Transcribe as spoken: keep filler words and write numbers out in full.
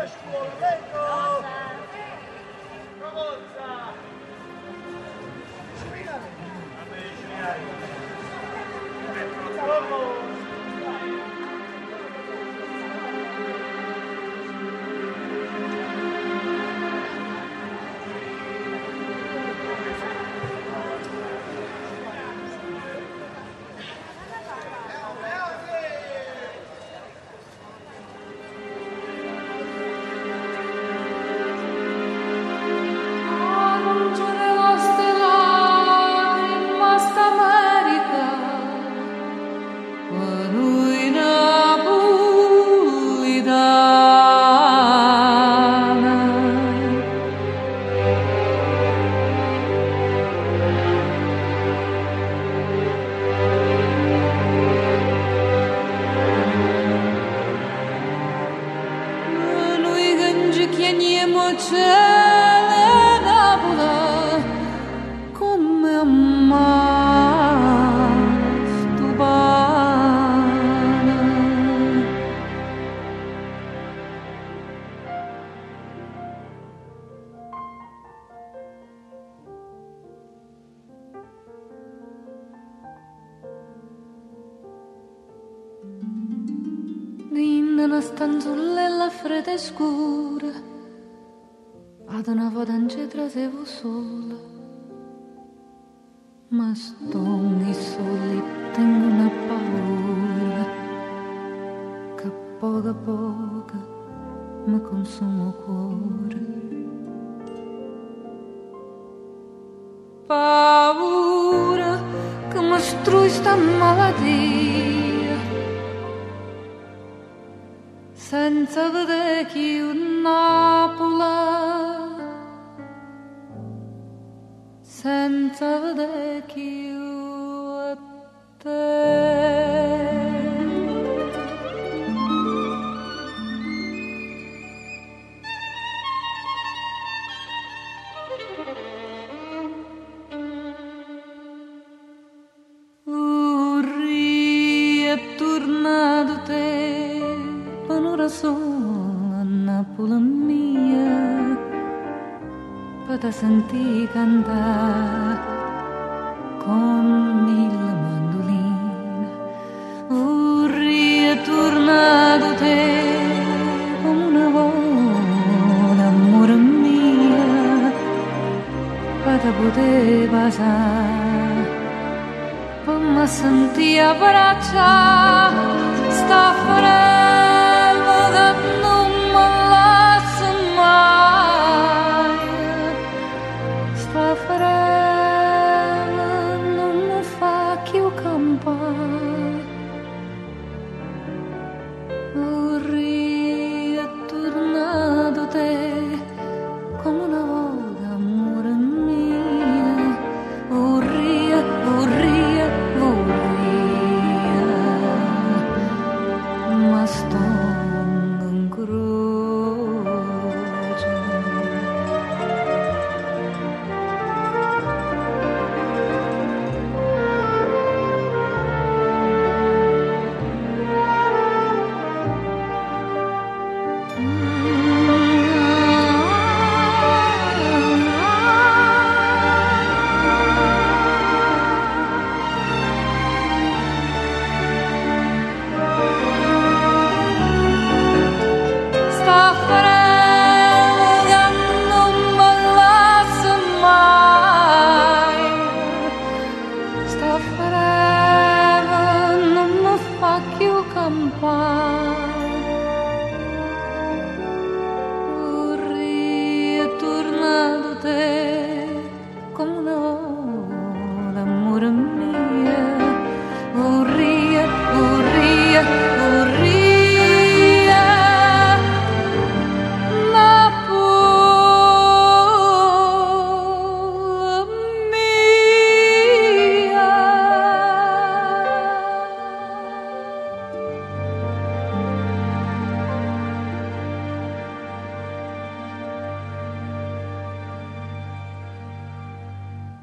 Una stanzullella fredda e scura, ad una voda in cetra sevo sola, ma sto nei soli tengo una paura che poco a poco mi consuma il cuore. Paura che mi strui sta malattia, senza vedere chi un Napola, senza vedere chi è te. Urri è tornato te, un'ora sola a Napoli mia, per te sentire cantare con il mandolino. Urri è tornato te come una volta, amore mia, per te poter passare, per me sentire abbracciare sta fredda. Urri è tornato te come una volta, amore mia. Urri, urri, urri, ma sto in croce. Sta freva non mi fa più campare.